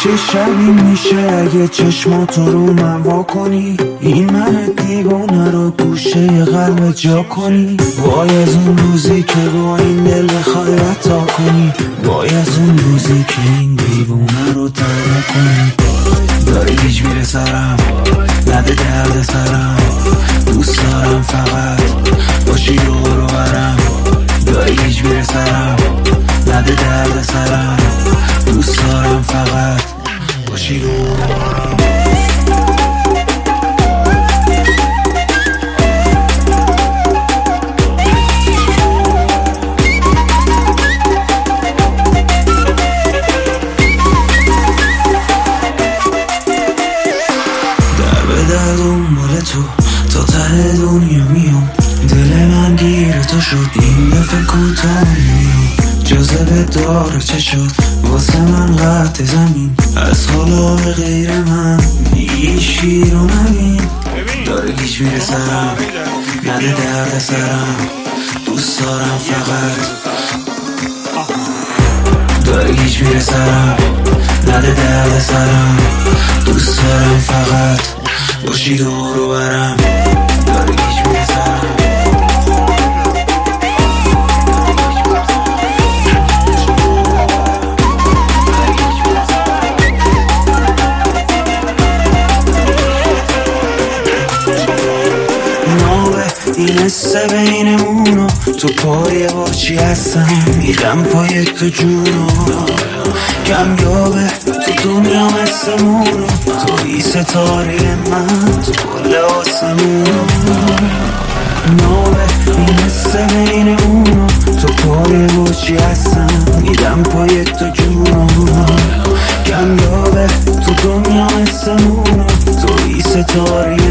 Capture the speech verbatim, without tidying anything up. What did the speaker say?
چه شبی میشه اگه چشماتو رو من وا کنی، این من دیوانه رو گوشه قلب جا کنی. وای از اون روزی که با این دل بخوای رتا کنی، وای از اون روزی که این دیوانه رو ترک کنی. داری گیج میره سرم، نده درد سرم، دوست دارم فقط باشی دور و برم. داری گیج میره سرم، نده درد سرم، دوست دارم فقط باشی دور و برم. در دنبال تو تا ته دنیا میام، دل من گیره تو شد این دفعه کوتاه میام. جاذبه داره چه شد واسه من قطع زمین، از حالا به غیر من دیگه شیر رو نبین. داره گیج میره سرم، نده درد سرم، دوست دارم فقط. داره گیج میره سرم، نده درد سرم، دوست دارم فقط باشی دور و برم. داره گیج میره سرم. این حسه بینمونو تو پای با چی هستم، میرم پای تو جونو کمیابه تو دنیا مثمونو. توی ستاره من تو کل آسمونو نابه. این حسه بینمونو تو پای با چی هستم، میرم پای تو جونو کمیابه تو دنیا مثمونو. توی ستاره